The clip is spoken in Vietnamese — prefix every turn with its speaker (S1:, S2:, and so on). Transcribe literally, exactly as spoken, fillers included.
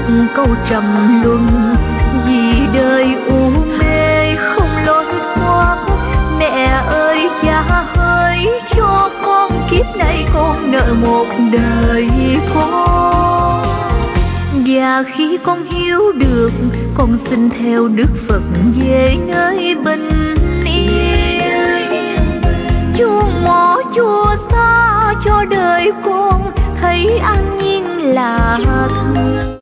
S1: câu trầm luân. Vì đời u mê không lối thoát, mẹ ơi cha hỡi cho con kiếp này con nợ một đời con. Và khi con hiểu được, con xin theo Đức Phật về nơi bình yên. Chùa ngõ chùa xa cho đời con thấy an nhiên là thật.